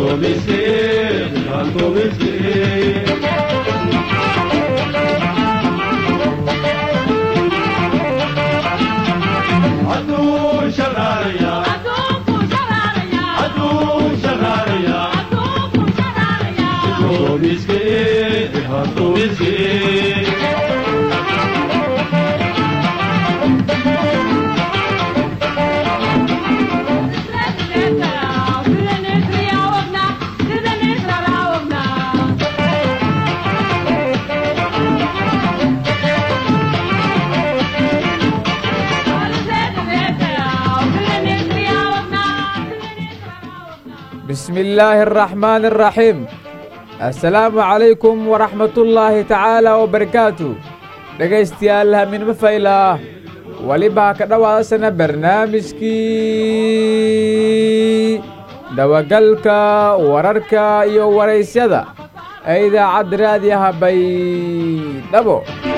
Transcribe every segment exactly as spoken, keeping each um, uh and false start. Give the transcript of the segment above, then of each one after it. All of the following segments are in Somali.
بسم الله الرحمن الرحيم. السلام عليكم ورحمة الله تعالى وبركاته. dhegaystayaal min mafayla waliba ka dhawaasana barnaamijkii dawagalka wararka iyo waraysyada ee idaacadda raadiyaha Baydhabo.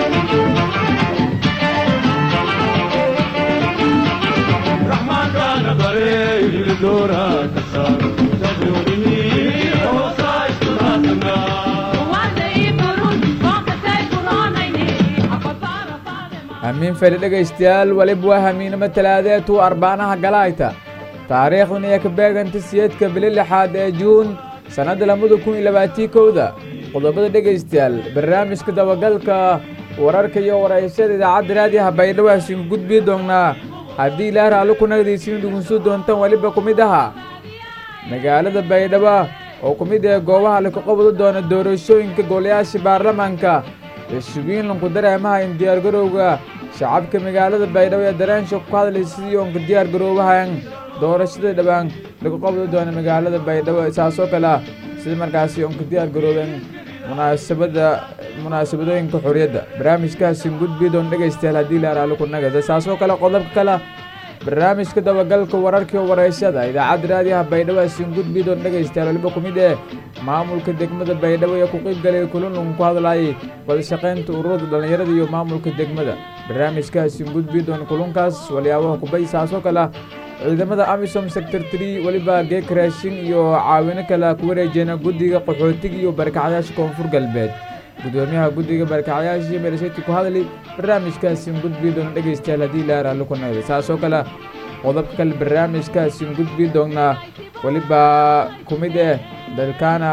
أمين فريد dhegaystayaal waliba waa hamiinimo talaadeed oo arbaanaha galayta taariikhdan ay ka beegantay sideedka bil lixaad ee Juun sanada laba kun iyo labaatan iyo kow qodobada dhegaystayaal barnaamijka dabagalka wararka iyo waraysyada idaacadda raadiyaha Baydhabo siin gudbi doonaa haddii ilaahay raali ku nagdiisin dhugunso doontan waliba kumid aha magaalada Baydhabo oo kumid ah goobaha la ka qabado doona doorashooyinka golayaasha baarlamaanka ee suubiin lagu dareemaha in diyaar garowga shacabka magaalada Baydhabo ee daraansho ku hadlaysidii oo diyaar garowga doorashada dhawaan lagu qabado doona magaalada Baydhabo isaasoo kala sida markaasi oo diyaar garowdan munaasabada munaasabadooyinka xorriyadda barnaamijkaasi gudbi doon dhagaystayaal haddii la raali ku nagada isaasoo kala qodobka kala barnaamijka dabagalka wararka iyo waraysyada idaacadda raadiyaha Baydhabo siin gudbi doon dhagaystayaal waliba kumid ah maamulka degmada Baydhabo ee ku qayb galay kulan lagu ku hadlayay wada shaqeynta ururada dhalinyarada iyo maamulka degmada barnaamijkaasi gudbi doon kulankaas waliyaabaha ku baysaasoo kala ciidamada AMISOM sector three waliba geekrashin iyo caawino kala ku wareejina guddiga qaxootiga iyo barakacayaasha koonfur galbeed gudoomiyaha guddiga barakacayaasha iyo meelashati ku hadlay barnaamijkaasi gudbi doon dhagaystayaal haddii la raali ku nagada saasoo kala qodobka kale barnaamijkaasi gudbi doona waliba kumid ah dadkaana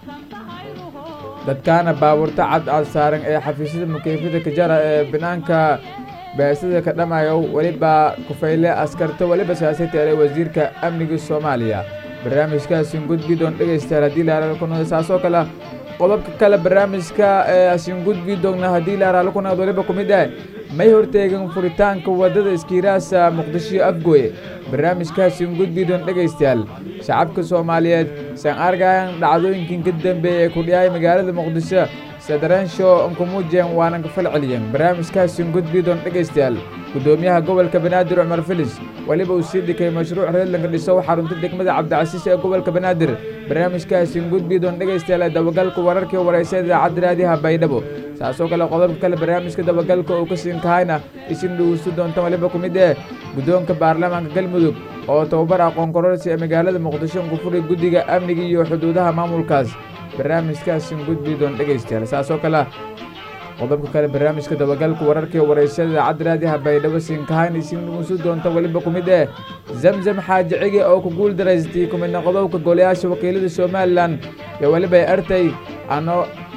dadkaana baabuurta cad cad saaran ee xafiisyada mukeefada ka jara ee banaanka beesada ka dhamayo waliba ku fayle askarta waliba siyaasadda ee wasiirka amniga Soomaaliya barnaamijkaasi gudbi doon dhagaystayaal haddii la raali ku nagada saasoo kala qodobka kale barnaamijka ee asin gudbi doona haddii la raali ku nagado waliba kumid ah may horteegan furitaanka wadada iskiiraasa Muqdisho Afgooye barnaamijkaasi gudbi doon dhagaystayaal shacabka Soomaaliyeed san argayan dhacdooyinkan ka dambeeyay ku dhiyay magaalada Muqdisho sadaraansho ku muujeen waana ka falceliyeen barnaamijkaasi gudbi doon dhagaystayaal gudoomiyaha gobolka Banaadir Umar Filis waliba uu sii dhikay mashruuc reer laga dhiso xarunta degmada Cabdicasiis ee gobolka Banaadir barnaamijkaasi gudbi doon dhagaystayaal dabagalka wararka iyo waraysyada idaacadda raadiyaha Baydhabo saasoo kale qodobka kale barnaamijka dabagalka oo ka siin kahayna isin dhuusto doonta waliba kumid ah gudoonka baarlamaanka Galmudug oo tababar aqoon kororsi ee magaalada Muqdisho ku furay guddiga amniga iyo xuduudaha maamulkaas barnaamijkaasi gudbi doon dhagaystayaal saasoo kale qodobka kale barnaamijka dabagalka wararka iyo waraysyada idaacadda raadiyaha Baydhabo siin kahayna isin dhuusto doonta waliba kumid ah Zamzam Xaaji Cige oo ku guul daraystay kumidna qodobka golayaasha wakiilada Somaliland ee waliba artay ano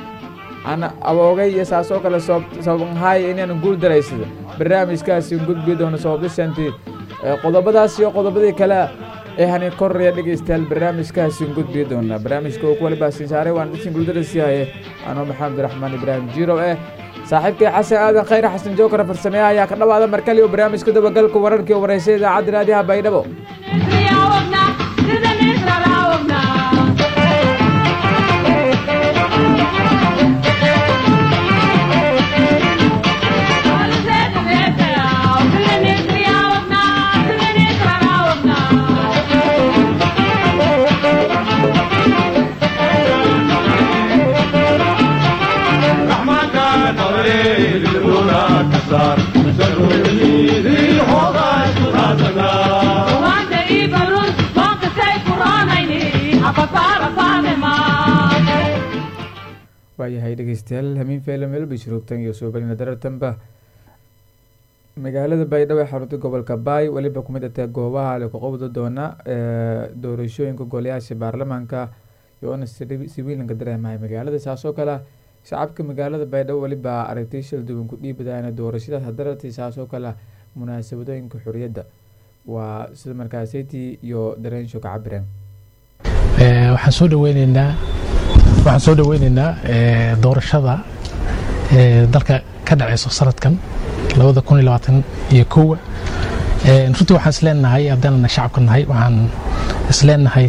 ana awoogay iyo saasoo kale sabab hay inaan guul daraysado barnaamijkaasi gudbi doona sababtisanti qodobadaas iyo qodobadii kale ee hani korreeya dhagaystayaal barnaamijkaasi gudbi doona barnaamijka oo waliba siin saaray waan isin guul daraysay ano Maxamed Raxmaan Ibraahim Jiro ee saaxiibkay Xasan Aadan Khayr Xasan Jookar farsameeya ayaa ka dhawaada markale oo barnaamijka dabagalka wararka iyo waraysyada idaacadda raadiyaha Baydhabo Para waayahay dhegeystayaal hamiin feela meel bishroogtan iyo soo balina darartanba magaalada baydhabo ee xarunta gobolka baay weliba kumid atee goobaha lagu qabda doona doorashooyinka golayaasha baarlamaanka iyo siwiilanka dareemahay magaalada saasoo kale shacabka magaalada baydhabo weliba aragtay shil duwan ku dhiibadaana doorashadaas hadarartii saasoo kale munaasabadooyinka xorriyadda waa sida markaasaytii iyo dareensho ka cabireen waxaan soo dhaweyneynaa waxaan soo dhaweyneynaa doorashada dalka ka dhaceyso sanadkan labada kun iyo labaatan iyo kow runtii waxaan isleenahay haddaan shacabka nahay waxaan isleenahay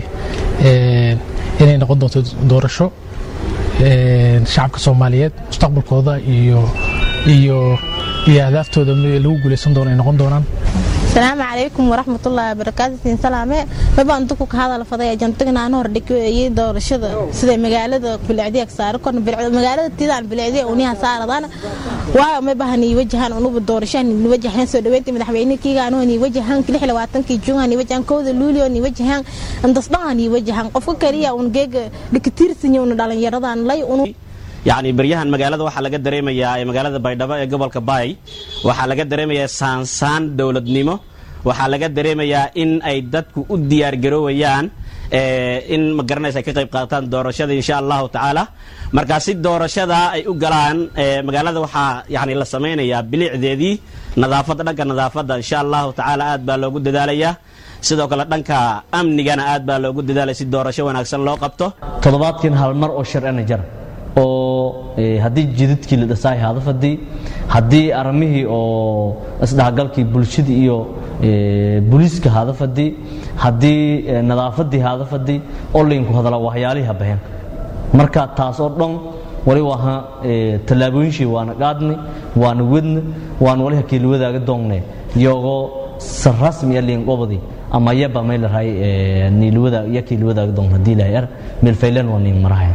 inay noqon doonto doorasho shacabka Soomaaliyeed mustaqbalkooda iyo iyo iyo ahdaftooda lagu guuleysan doono ay noqon doonaan. Asalaamu calaykum waraxmatullaahi wabarakaatuh. Siin salaame baba inta ku hadal faday jantigna aan hor dhigay doorashada sida magaalada Bilcadiya saar kon magaalada Tidaan Bilcadiya oo niha saaradana waa ma bahani wajahan uu doorashan ni wajahan soo dhaweeyay madaxweynekii aan oo ni wajahan lix iyo labaatan-kii June ni wajahan kooda Luulyo ni wajahan andasdaan ni wajahan qofka kaliya uu geeg dhigtirsan uu dhalinyaradan lay uu يعني بريهان مقالة وحلا قدر ما يا مقالة بايدبا قبل كباي وحلا قدر ما يا سانسان دولة نيمو وحلا قدر ما يا إن أيدتك وديار جرويان إن مقرنا سكيب قاتان دورشة إن شاء الله تعالى مركزي دورشة أي أقلان مقالة وح يعني لسمين يا بلع ذي نظافة لك نظافة إن شاء الله تعالى أتبع لو جد ذليا sidoo kale dhanka amnigana aad baa loogu dadaalay si doorasho wanaagsan loo qabto toddobaadkiin hal mar oo sharci jar oo hadii jidadkii la dhisay hadafadii hadii aramihii oo isdhagalkii bulshada iyo booliska hadafadii hadii nadaafadii hadafadii oo leeyin ku hadala waxyaaliha baahan marka taas oo dhan wali waxa talaabooyinshii waana qaadnay waana wadna waan walaha kii wadaaga doonay iyago rasmi ah leeyin qobadi ama yaba meel raay niilwada yakii wadaaga doon hadii la yar meel faylan waan in marahay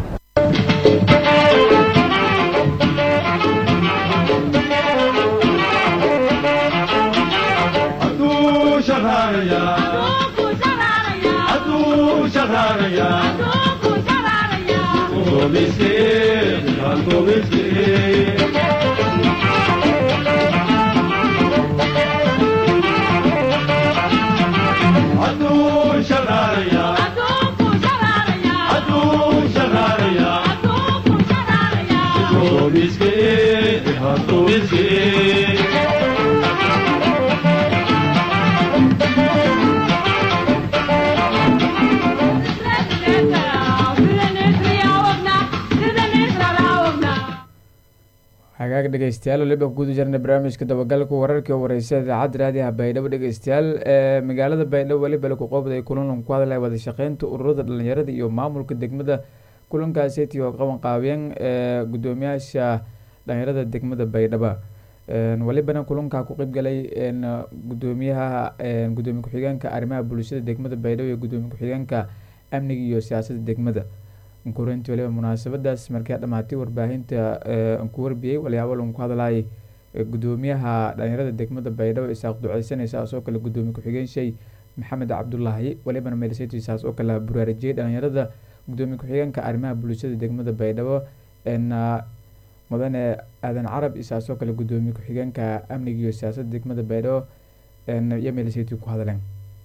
hagaag dhegeystayaal waliba ku guda jirnay barnaamijka dabagalka wararka oo wareysa idaacadda raadiyaha Baydhabo dhegeystayaal ee magaalada Baydhabo waliba ku qoobday kulan ku hadlay wada shaqeynta ururada dhalinyarada iyo maamulka degmada kulankaasi tii oo qaban qaabeen ee gudoomiyaasha dhalinyarada degmada Baydhabo een walibana kulanka ku qayb galay een gudoomiyaha een gudoomiye ku-xigeenka arrimaha bulshada degmada Baydhabo iyo gudoomiye ku-xigeenka amniga iyo siyaasadda degmada kulantii waliba munaasabadaas markii dhamaatay warbaahinta aan ku warbiyay waliyaabo lagu ku hadlay gudoomiyaha dhalinyarada degmada Baydhabo isaaq duceysanaysa soo kale gudoomiye ku-xigeenshay Maxamed Cabdullaahi walibana meelseetiisaas oo kala buraarajiyay dhalinyarada gudoomiye ku-xigeenka arrimaha bulshada degmada Baydhabo een mudane aadan carab isaas oo kale gudoomiye ku-xigeenka amniga iyo siyaasadda degmada Baydhabo een iyo meelseetii ku hadleen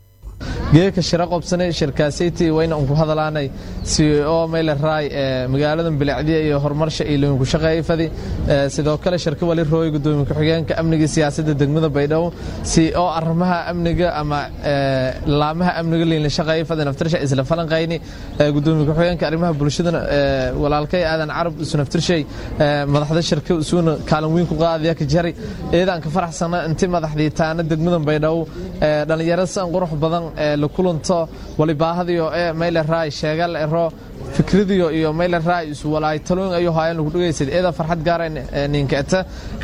geeka shirka qabsanay shirkaasaytii wayna ugu hadalaanay si oo meel raay ee magaalada Bilcadiya iyo horumarsha iyo ku shaqeeyay fadi sidoo kale shirka wali rooy gudoomiye ku-xigeenka amniga siyaasadda degmada Baydhabo si oo arrimaha amniga ama laamaha amniga leeyna shaqeeyay fadi naftirsha isla falanqayni gudoomiye ku-xigeenka arrimaha bulshada walaalkay aadan carab isna naftirshay madaxda shirka isuuna kaalin weyn ku qaadaya ka jari eedan ka faraxsana intii madaxdii taana degmada Baydhabo dhalinyarada san qurux badan la kulanto wali baahadiyo ee meel raay sheegal ero fikradiyo iyo meel raay isu walaay taloon ayu hayaan lagu dhageysay eeda farxad gaar ah ninkeeta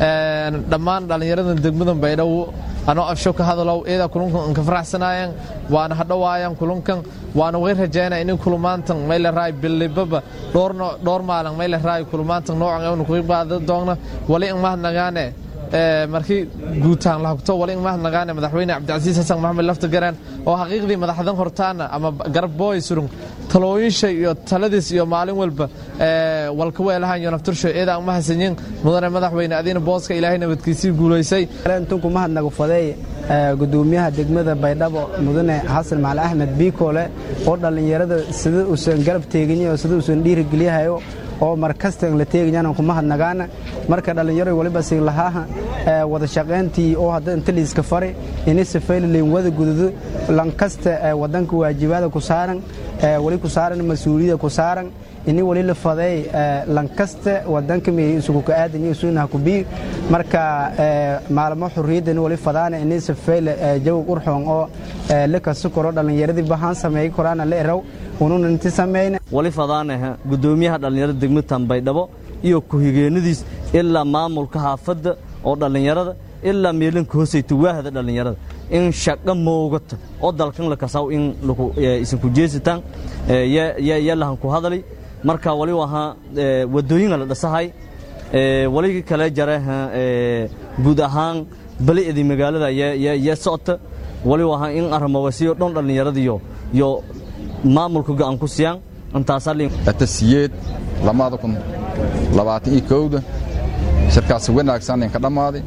dhamaan dhalinyarada degmada Baydhabo ano afsho ka hadalow eeda kulankan ka faraxsanayaan waana hadhawaayaan kulankan waana way rajaynaa in kulamaantan meel raay bilibaba doorno door maalan meel raay kulamaantan noocan ay ku qaado doona wali in ma nagaane markii guutaan la hogto wali in ma nagaane madaxweyne Cabdicasiis Xasan Maxamed lafta garan oo xaqiiqdii madaxdan hortaana ama garab boy surun talooyin shay iyo taladiis iyo maalin walba ee walka weelahan iyo naftursho eeda ma hasanyin mudane madaxweyne adiina booska ilaahay nabadkiisii guuleysay intuu kuma hadnagu faday gudoomiyaha degmada Baydhabo mudane Xasan Maal Ahmed Bikoole oo dhalinyarada sida uu san garab teeginayo sida uu san dhiirigeliyayo oo markasta la teegnaan kuma hadnagaan marka dhalinyaro waliba si lahaa wada shaqeyntii oo hadda inta liiska fare inay safeeyeen wada gududo lankasta wadanka waajibaadka ku saaran wali ku saaran mas'uuliyadda ku saaran inay wali la faday lankasta wadanka mi isugu ka aadan iyo suunaha ku bi marka maalmo xurriyadda wali fadaan inay safeeyeen jaw qurxoon oo la ka sukoro dhalinyaradii bahan sameey korana la eraw unun inta sameeyna wali fadaanaha gudoomiyaha dhalinyarada degmada Baydhabo iyo ku xigeenadiis ilaa maamulka xaafadda oo dhalinyarada ilaa meelanka hoosayta waahda dhalinyarada in shaqo moogata oo dalkan la kasaw in lagu isin ku jeesitaan ya ya yalahan ku hadalay marka wali waxa wadooyin la dhasahay wali kala jaraha guud ahaan baleedii magaalada ya ya socota wali waxa in armawasiyo dhan dhalinyarada iyo iyo maamulka go'aan ku siyaan intaasaliin atasiyad lamada kun labaatan iyo kow shirkaas wanaagsan in ka dhamaaday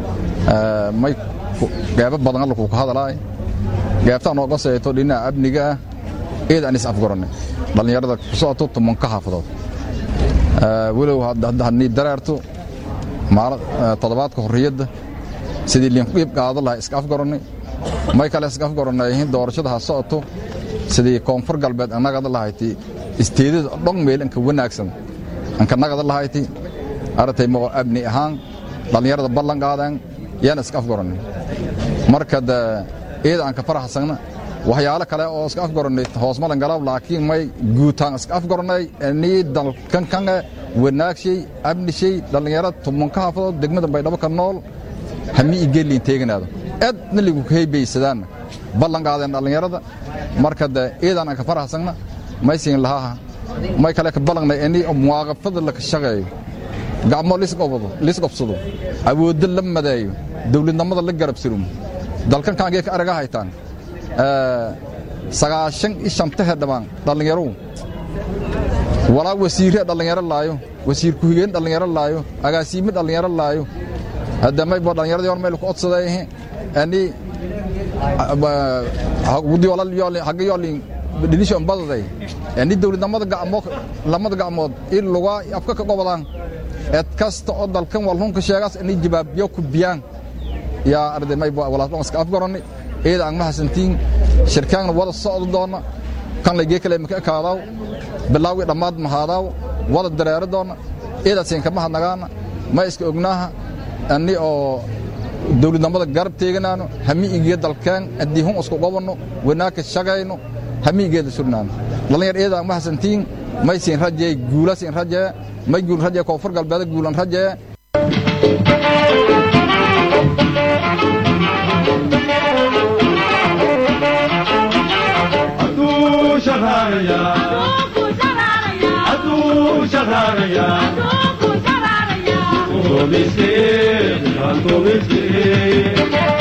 may gaab badan lagu ka hadalay gaabtaan oo qaseeto dhinaca abniga eed anis afgaranay dhalinyarada ku soo tuman ka xaafadood walow hadda dareerto maal toddobaadka xorriyadda sidii liin qeyb qaado laha iska afgaranay may kale iska afgaranay in doorashada ha socoto sidii koonfur galbeed anaga lahayti isteedada dhong meel inka wanaagsan anka naga lahayti artay mo abni ahaan dhalinyarada ballan qaadaan yaan iska afgaranay marka da eeda aan ka faraxsana waxyaalo kale oo iska afgaranay hoos malan galab laakiin may guutaan iska afgaranay ani dalkan kan wanaagsi abni shay dhalinyarada tuman ka hafado degmada Baydhabo ka nool hami igelin teeganaado aad naligu ka heebaysadaan ballan qaadaan dhalinyarada marka da eedan aan ka faraxsana may siin lahaa may kale ka ballanay ani muwaaqafada la ka shaqeeyo gacmo lis qobado lis qobsado awood la madayo dawladnimada la garab sirum dalkan kan ka araga haytaan ee sagaashan iyo shan dhamaan dhalinyaro wala wasiir dhalinyaro laayo wasiir ku higeen dhalinyaro laayo agaasimo dhalinyaro laayo hadda may boo dhalinyarada yoon meel ku codsaday ani gudi wala yool haga yoolin dinishan badaday ani dawladnimada gacmo lamada gacmood in luga afka ka qobadaan eed kasta oo dalkan walhun ka sheegaas in jawaabyo ku biyaan ya arday may wala iska afgarani eeda aan ma hasantiin shirkaan wada socdo doona kan la geekale ma ka kaadaw bilaawi dhamaad ma haadaw wada dareero doona eeda siin kama hadnagaan ma iska ognaha ani oo dawladnimada garab teeganaano hami iga dalkan adii hun isku qobano wanaag ka shaqayno hami iga surnaan dhalinyar eeda aan ma hasantiin may siin rajay guula siin rajay may guul rajay koonfur galbeed guulan rajay شراريا أدوكو شراريا أدوكو شراريا أدوكو شراريا أدوكو مسكين أدوكو مسكين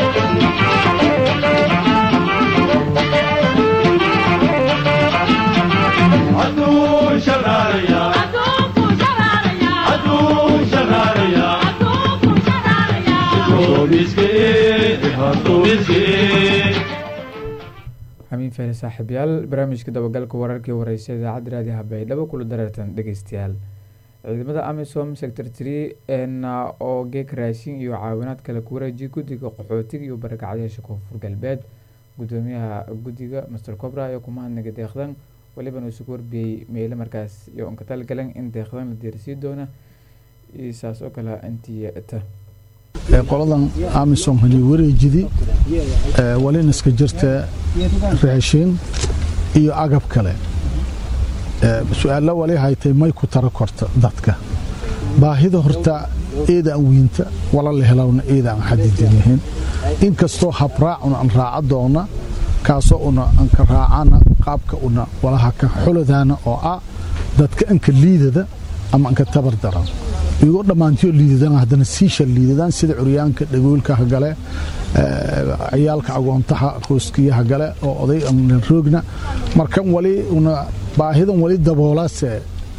أدوكو شراريا أدوكو شراريا أدوكو شراريا أدوكو شراريا أدوكو مسكين أدوكو مسكين xamiin fahri saaxiibayaal barnaamijka dabagalka wararkii wareysa idaacadda raadiyaha Baydhabo kula dareertan dhageystayaal ciidamada AMISOM sector three oo geek raashin iyo caawinaad kala ku wareejiyay guddiga qaxootiga iyo barakacayaasha koonfur galbeed gudoomiyaha guddiga Master Cobra ayaa kuma hadnagay deeqdan waliba uu soo warbiyay meelo markaas iyo on ka talgalan in deeqdan la diirsiin doona isaas oo kala antiyata qoladan AMISOM heli wareejidi walin iska jirta raashin iyo agab kale su'aalo wali haytay may ku tara korta dadka baahida horta eeda wiinta wala la helawna eeda aan xadidin yahin inkastoo habraacuna aan raaca doona kaasoo una aan ka raacana qaabka una walaha ka xuladaana oo ah dadka anka liidada ama anka tabar daran iyago dhammaantiyo liidadaan haddana siisha liidadaan sida curyaanka dhagoolka gale ciyaalka agoontaha qoyskiyaha gale oo oday aan roogna markan wali una baahidan wali daboolaase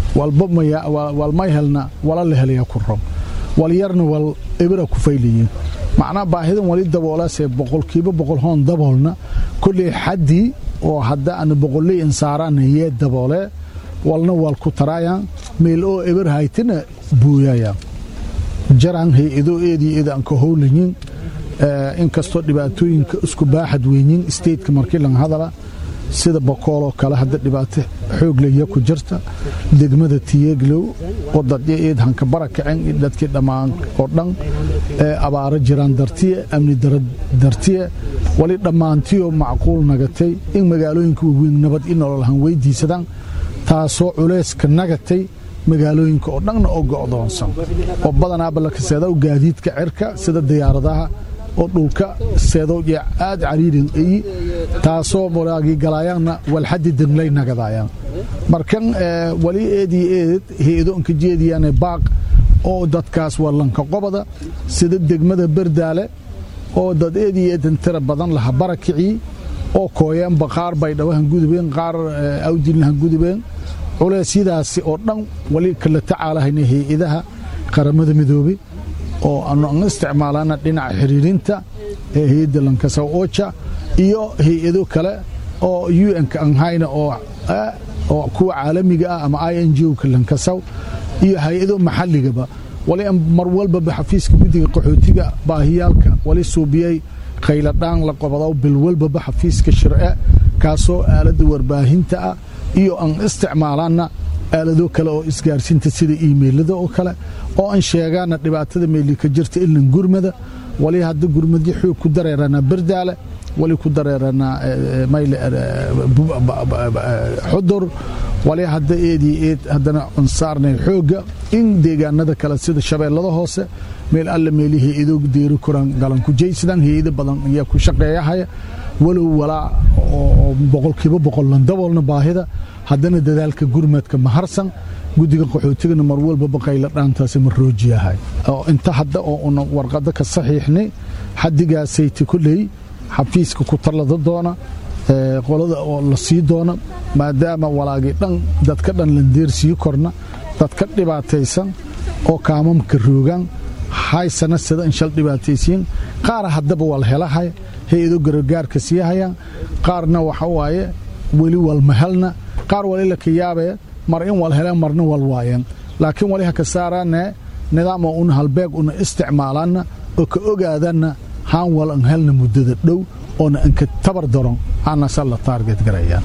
walba walmay helna wala la helaya ku rob wal yarna wal ibra ku fayliyin macna baahidan wali daboolaasee boqolkiiba boqol hoon daboolna kulli xaddi oo hadda aan boqolay insaarana yee daboole walna wal ku tarayaan meel oo ibr haytina buuyaya jaraan hay'ado eedii idan ka howlin in kasto dhibaatooyinka isku baaxad weeynin state-ka markii lan hadala sida boqol oo kala hadda dhibaato xoog leh ku jirta degmada Tiyaglow oo dadka eed hanka barakacin dadkii dhamaan oo dhan ee abaara jiraan dartiye amni dartiye wali dhamaantiyo macquul nagatay in magaalooyinka weyn nabad in nolol weydiisadaan taasoo culeys ka nagatay magaalooyinka oo dhan oo go'doonsan oo badanaa balakasada gaadiidka cirka sida diyaaradaha oo dhulka seedo aad cariirin ay taasoo walaagi galaayana wal xadidan lay nagadayaan markan wali eedii eed heedo inka jeediyaan baaq oo dadkaas walanka qobada sida degmada Bardaale oo dad eedii eedan tira badan laha barakici oo kooyaan baqaar bay dhawahan gudubeen qaar awdilnaha gudubeen culaysidaas oo dhan wali kala tacaalahaynay heedaha qaramada midoobay oo aan isticmaalana dhinaca xiriirinta ee hay'adda Lancaster Ocha iyo hay'ado kale oo U N-ka aan hayna oo oo kuwa caalamiga ah ama I N G O-ka Lancaster iyo hay'ado maxalliga wali mar walba xafiiska gudiga qaxootiga baahiyalka wali suubiyay qayladaan la qabado bil walba xafiiska sharci kaasoo aalada warbaahinta ah iyo aan isticmaalana aalado kale oo isgaarsiinta sida emailada oo kale oo aan sheegana dhibaatada meeli ka jirta in gurmada wali hadda gurmadii xoog ku dareerana Bardaale wali ku dareerana mayl xudur wali hadda eedii eed hadana ansaarnay xooga in deegaanada kale sida shabeellada hoose meel alla meelihii idoo deeri kuran galan ku jeeysadaan hay'ado badan ayaa ku shaqeeyahay walow walaa oo boqolkiiba boqol lan daboolna baahida haddana dadaalka gurmadka maharsan gudiga qaxootiga mar walba baqayla dhaantaas ma roojiyahay oo inta hadda oo una warqada ka saxiixnay xadigaasay kulay xafiiska ku talada doona ee qolada oo la sii doona maadaama walaagi dhan dadka dhan landeersii korna dadka dhibaataysan oo kaamamka roogan haysana sida in shal dhibaataysiin qaar haddaba wal helahay hay'ado gargaarka sii hayaan qaarna waxa waaye wali wal mahalna qaar wali la kiyaabay mar in wal helaan marna wal waayeen laakiin wali ka saarana nidaam oo un halbeeg un isticmaalana oo ka ogaadana haan wal an helna muddada dhow oo aan ka tabar daron ana sala target garayaan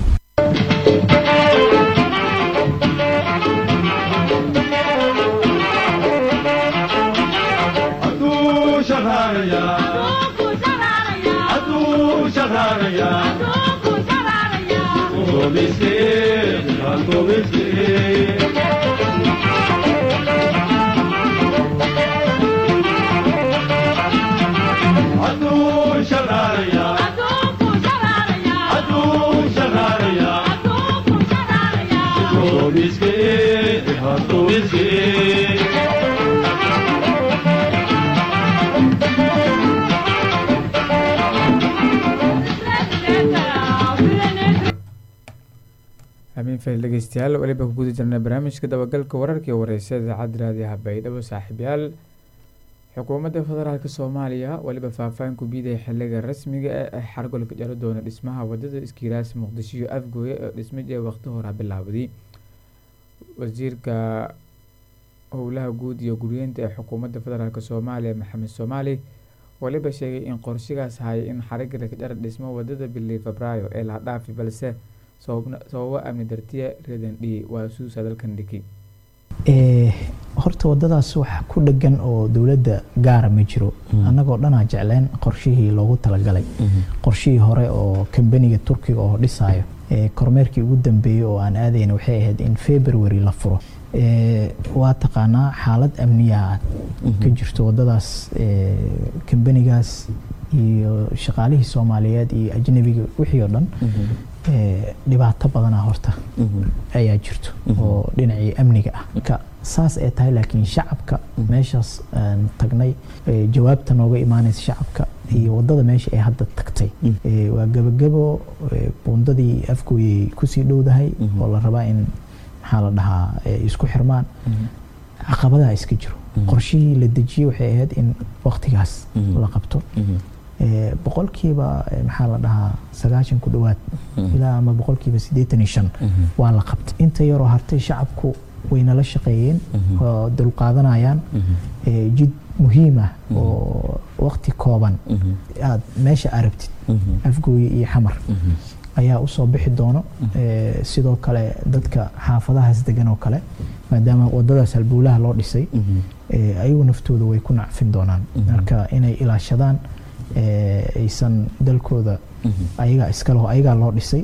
amin fayl dhegeystayaal waliba ku guda jirnaa barnaamijka dabagalka wararka iyo wareysyada idaacadda raadiyaha baydhabo saaxiibayaal xukuumadda federaalka soomaaliya waliba faahfaahin ku biiday xiliga rasmiga ee xargolka jaro doona dhismaha wadada iskiiraas muqdisho iyo afgooye oo dhismada waqti hore bilowday wasiirka howlaha guud iyo guryeynta ee xukuumadda federaalka soomaaliya maxamed soomaali waliba sheegay in qorshigaas hayay in xariga ka jaro dhismo wadada bilii febraayo ee la dhaafi balse sababo amni dartiya reedan dhii waa suusa dalkan dhiki horta wadadaas wax ku dhagan oo dowladda gaara ma jiro annagoo dhanaa jecleen qorshihii loogu talagalay qorshihii hore oo kambaniga turkiga oo dhisaayo kormeerkii ugu dambeeyey oo aan aadayna waxay ahayd in february la furo waa taqaanaa xaalad amniya ka jirto wadadaas kambanigaas iyo shaqaalihii Soomaaliyeed iyo ajnabiga wixii oo dhan dhibaato badan horta ayaa jirto oo dhinacii amniga ah ka saas ay tahay laakiin shacabka meeshaas tagnay jawaabta nooga imaanaysa shacabka iyo wadada meesha ay hadda tagtay waa gabagabo buundadii afkooyay ku sii dhowdahay oo la rabaa in maxaa la dhahaa isku xirmaan caqabadaha iska jiro qorshihii la dejiyey waxay ahayd in waqtigaas la qabto boqolkiiba maxaa la dhahaa sagaashan ku dhowaad ilaa ama boqolkiiba siddeetan iyo shan waa la qabtay inta yaroo hartay shacabku wayna la shaqeeyeen oo dulqaadanayaan jid muhiim ah oo waqti kooban aad meesha aragtid afgooye iyo xamar ayaa u soo bixi doono sidoo kale dadka xaafadahaas degan oo kale maadaama wadadaas halbuulaha loo dhisay ayagu naftooda way ku nacfin doonaan marka inay ilaashadaan aysan dalkooda ayagaa iska laho ayagaa loo dhisay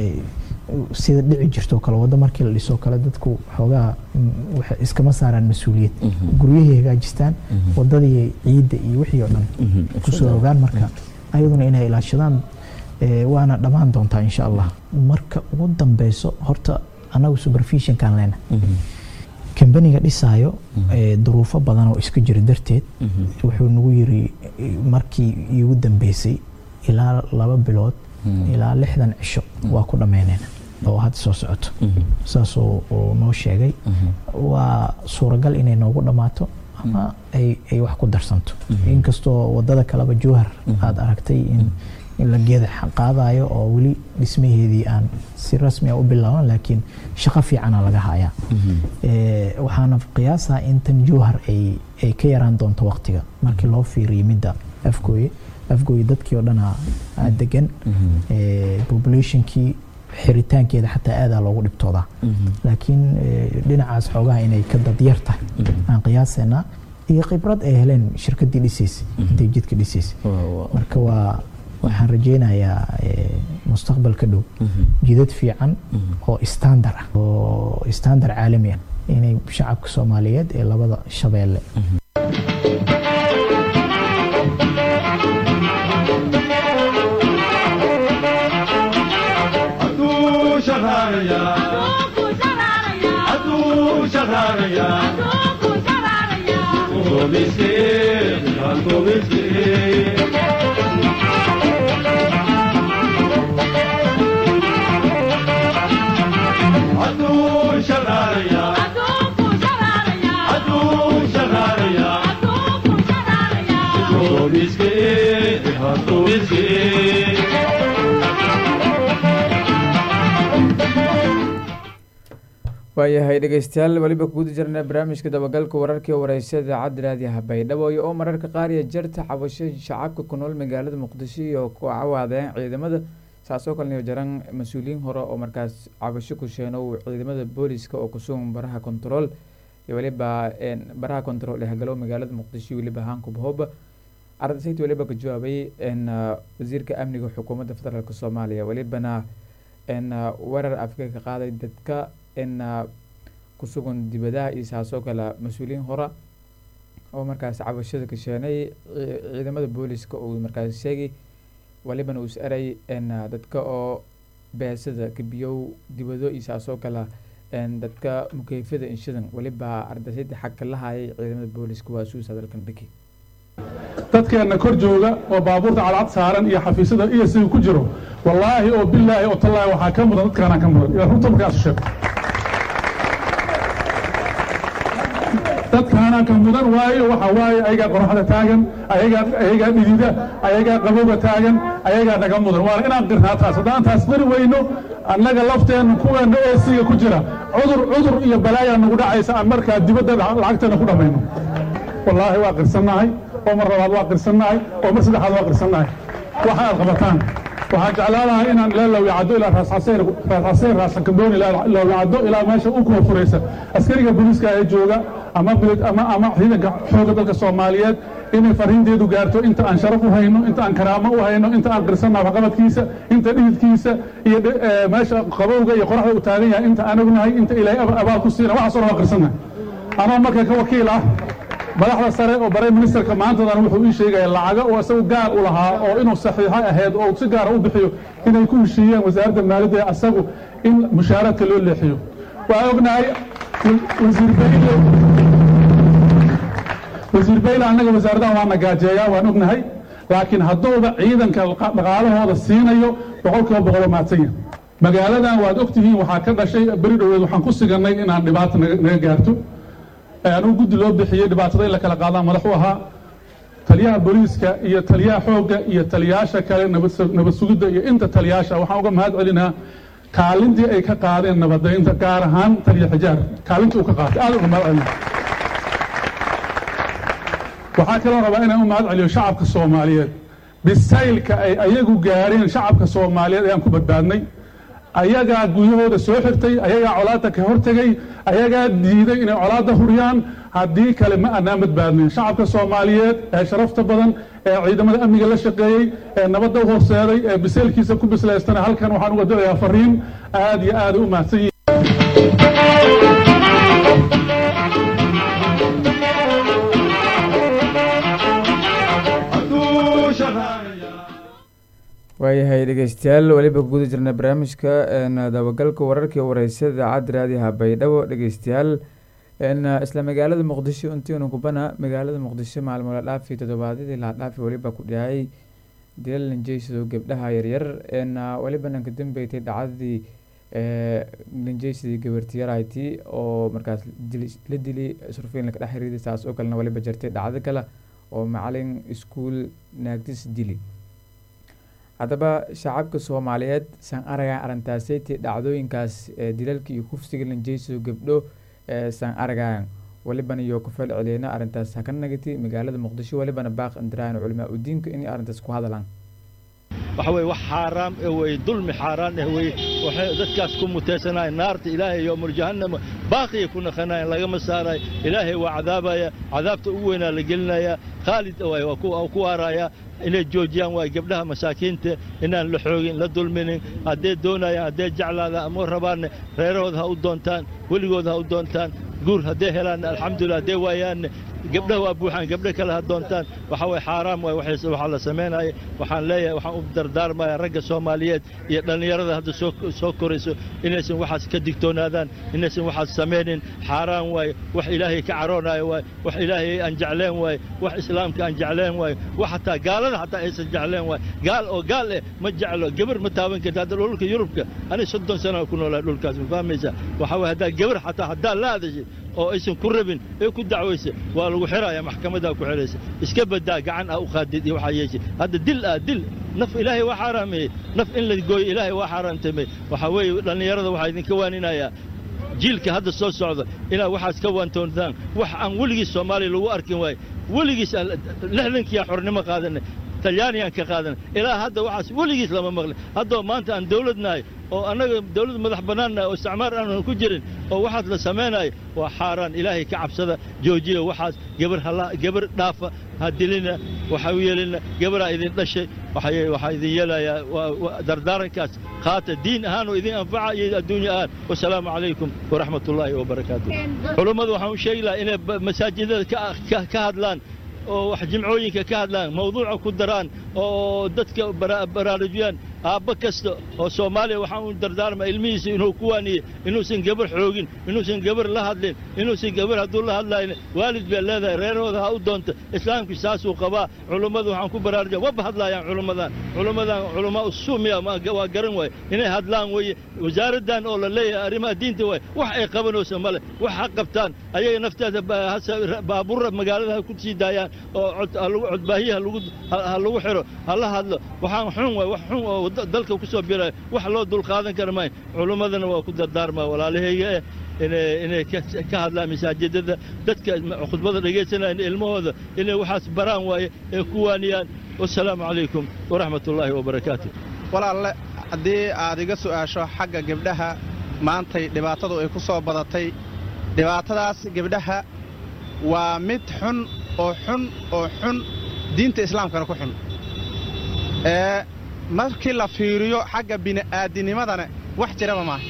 sida dhici jirtoo kale waddo markii la dhisoo kale dadku xoogaa iskama saaraan mas-uuliyad guryahay hagaajistaan waddadii ciidda iyo wixii oo dhan kusoo rogaan marka ayaduna inay ilaashadaan waana dhammaan doontaa insha allah marka ugu dambeyso horta annagu supervisionkaan leena kambaniga dhisaayo duruufo badan oo iska jira darteed wuxuu nagu yiri markii iigu dambeysay ilaa laba bilood ilaa lixdan cisho waa ku dhammeynayna oo hadda soo socoto saasoo noo sheegay waa suuragal inay noogu dhammaato ama ay wax ku darsanto inkastoo waddada kaleba jowhar aad aragtay in in la geeda qaadayo oo weli dhismaheedii aan si rasmi ah u bilaaban laakiin shaqo fiicana laga hayaa waxaana qiyaasaa in tan jowhar ay ay ka yaraan doonto waqtiga markii loo fiiriyo midda afgooye afgooye dadkii oo dhan aa degan populationkii xiritaankeeda xataa aadaa loogu dhibtoodaa laakiin dhinacaas xoogaha inay ka dadyar tahay aan qiyaasaynaa iyo khibrad ay heleen shirkaddii dhisaysay intay jidka dhisaysay marka waa waxaan rajaynayaa mustaqbalka dhow jidad fiican oo standard ah oo standard caalami ah inay shacabka Soomaaliyeed ee labada shabeelle waayahay dhegeystayaal waliba kuguda jirnaa barnaamijka dabagalka wararkii oo wareysa idaacadda raadiyaha baydhabo oo mararka qaar iyo jarta cabasho shacabka ku nool magaalada muqdisho iyo ku cawaadeen ciidamada saasoo kalena jaran mas-uuliyiin hore oo markaas cabasho ku sheeno ciidamada booliska oo ku sugan baraha control iyo waliba baraha control ee hagalo magaalada muqdisho waliba haanku bahooba ardayda waliba ka jawaabay in wasiirka amniga xukuumadda federaalka Soomaaliya walibana in warar afka ka qaaday dadka in kusugan dibadaha iyo saasoo kale mas-uuliyiin hore oo markaas cabashada ka sheenay ciidamada booliska oo markaas sheegay walibana uu is-aray in dadka oo beesada ka biyow dibado iyo saasoo kale dadka mukeyfada inshadan waliba ardayda xaq la hayay ciidamada booliska waa suu sadalkan dhigi dadkeena kor jooga oo baabuurta calcad saaran iyo xafiisyada iyo sidii ku jiro wallaahi oo billaahi oo tallaahi waxaa ka mudan dadkaana ka mudan ilaa runta markaas sheeg dadkaana ka mudan waayo waxa waaye ayagaa qoraxda taagan ayagaa ayagaa dhidida ayagaa qabowga taagan ayagaa naga mudan waana inaan qirnaa taas haddaan taas qiri weyno annaga lafteenu kuweena eesiga ku jira cudur cudur iyo balaayaa nagu dhacaysa aan markaa dibadda lacagteena ku dhammayno wallaahi waa qirsannahay oo mar labaad waa qirsannahay oo mar saddexaad waa qirsannahay waxa aad qabataan waxaan jeclaanahay inaan ilaa lawicaddo ilaa raasxaseen raasxaseen raasxakambooni ilaa lawicaddo ilaa meesha u kuwa furaysa askariga booliiska ee jooga ama ama ama ciidanka xoogga dalka Soomaaliyeed inay fariinteedu gaarto inta aan sharaf u hayno inta aan karaamo u hayno inta aan qirsannahay waxqabadkiisa inta dhididkiisa iyo meesha qabowga iyo qoraxda u taagan yahay inta aan ognahay inta ilaahay abaal ku siina waxaas oo dhan waa qirsannahay anoo markaa ka wakiil ah madaxda sare oo bare ministerka maantadan wuxuu ii sheegay lacaga oo asagu gaar u lahaa oo inuu saxiixo ahayd oo si gaar u bixiyo inay ku heshiiyeen wasaaradda maaliyadda asagu in mushaaraadka loo leexiyo waa ognahay wasiir baylo wasiir baylo annaga wasaaradda waa nagaajeeyaa waan ognahay laakiin hadduuba ciidanka dhaqaalahooda siinayo boqolkiiba boqol oo maadsan yahay magaaladan waad ogtihiin waxaa ka dhashay beri dhoweed waxaan ku sigannay inaan dhibaato naga gaarto anugu guddi loo bixiyey dhibaatada in la kala qaadaan madax u ahaa taliyaha booliiska iyo taliyaha xoogga iyo taliyaasha kale nabad sugidda iyo inta taliyaasha waxaan uga mahad celinaa kaalintii ay ka qaadeen nabadaynta gaar ahaan taliya xijaar kaalintii uu ka qaatay aad uga mahad celina waxaa kaloo rabaa inaan u mahad celiyo shacabka soomaaliyeed bisaylka ay ayagu gaareen shacabka soomaaliyeed ayaan ku badbaadnay ayagaa guryahooda soo xirtay ayagaa colaadda ka hortegay ayagaa diiday inay colaadda huriyaan haddii kale ma annaan badbaadnayn shacabka soomaaliyeed ee sharafta badan ee ciidamada amniga la shaqeeyey ee nabadda u horseeday ee bisaylkiisa ku bislaystana halkan waxaan uga dirayaa fariin aad iyo aad u mahadsan yihiin waayahay dhegeystayaal weliba ku guda jirna barnaamijka dabagalka wararkii wareysada idaacadda raadiyaha baydhabo dhegeystayaal isla magaalada muqdisho intiinu kubana magaalada muqdisho maalmo la dhaafi toddobaadyadii la dhaafi weliba ku dhacay dilal linjeysido gabdhaha yaryar weliba nanka dambeeytay dhacdadii linjeysidii gabartiyarayti oo markaas la dili surfiin ka dhex xiriiday saas oo kalena weliba jirtay dhacdo kale oo macalin iskuul naagtis dili haddaba shacabka soomaaliyeed san aragaa arrintaasaytii dhacdooyinkaas dilalka iyo kufsiga linjeysido gabdho san aragaan walibana iyo ku fal celiyna arrintaas ha ka nagati magaalada muqdisho walibana baaq indiraan culamaa udiinka inay arrintaas ku hadlaan waxa way wax xaraam ah way dulmi xaraan ah way waxay dadkaas ku muteysanay naarta ilaahay yawmul jahannam baaqi ku naqanay laga masaaray ilaahay waa cadaabaya cadaabta ugu weyn la gelinaya khalid way ku ku araya inay joojiyaan way gabdhaha masaakiinta inaan la xoogin la dulminin haday doonayaan haday jeclaada ama rabaan reerahooda ha u doontaan waligooda ha u doontaan guur haday helaan alxamdulillah haday waayaan gabdhaha waa buuxaan gabdho kale ha doontaan waxa way xaraam way waxay waxa la sameeyay waxaan leeyahay waxaan u dardaarmaya ragga Soomaaliyeed iyo dhalinyarada hadda soo soo korayso inaysan waxaas ka digtoonaadaan inaysan waxaas sameeynin xaraam way wax ilaahay ka caroonayo way wax ilaahay aan jecleen way wax islaamka aan jecleen way wax hatta gaalada hatta aysan jecleen way gaal oo gaal eh ma jeclo gabar ma taaban kartaa dhulka Yurubka ani soddon sano ku noolaa dhulkaas ma fahmaysa waxa way hatta gabar hatta hatta la hadashay oo aysan ku rabin ee ku dacwaysa waa lagu xiraaya maxkamadda ku xiraysa iska badaa gacan ah u qaadid iyo waxa yeeshay hadda dil ah dil naf ilaahay waa xaraamay naf in la gooyo ilaahay waa xaraamtay waxa way dhalinyarada waxa idin ka waaninaya jiilka hadda soo socda ila waxaas ka waantoontaan wax aan waligiis Soomaaliya lagu arkin way waligiis lixdankii xornimo qaadanay talyaaniyan ka qaadan ilaa hadda waxaas waligiis lama maqlin hadda maanta aan dawladnahay oo anaga dawlad madax banaana oo isticmaar aan ku jirin oo waxaad la sameeyay waa xaraan ilaahay ka cabsada joojiyo waxaas gabar hala gabar dhaafa hadilina waxa weeyelina gabar ay idin dhashay waxa waxa idin yeelaya dardaarankaas qaata diin ahaan oo idin anfaca iyo adduunyo aad wassalaamu calaykum wa rahmatullaahi wa barakaatuh culimadu waxaan u sheegnaa inay masaajidada ka hadlaan oo wax jimcooyinka ka hadlaan mawduuca ku daraan oo dadka baraarujiyaan aabba kasta oo Soomaaliya waxaan u dardaarmaa ilmihiisa inuu ku waaniyo inuusan gabar xoogin inuusan gabar la hadlin inuusan gabar haduu la hadlayna waalid baa leedahay reerooda ha u doonto islaamku saas uu qabaa culimadu waxaan ku baraarujiyay waba hadlayaan culimadan culimadan culimo usuumiya ma waa garan way inay hadlaan way wasaaraddan oo la leeyahay arrimaha diinta way wax ay qabanayso male wax xaq qabtaan ayaga nafteeda baabuur magaalada ku sii daayaan oo cod baahiyaha lagu lagu xiro hala hadlo waxaan xun way wax xun oo dalka ku soo biray wax loo dul qaadan karo ma culimadana waa ku dardaarmaa walaalahayga inay inay ka hadlaan masaajidada dadka khudbada dhageysanayaan ilmahooda inay waxaas baraan way ee ku waaniyaan wassalaamu calaykum wa rahmatullaahi wa barakaatuh walaalle haddii aad iga su'aasho xagga gabdhaha maantay dhibaatadu ay ku soo badatay dhibaatadaas gabdhaha waa mid xun oo xun oo xun diinta islaamkana ku xun ee markii la fiiriyo xagga bini'aadinimadana wax jiraba maaha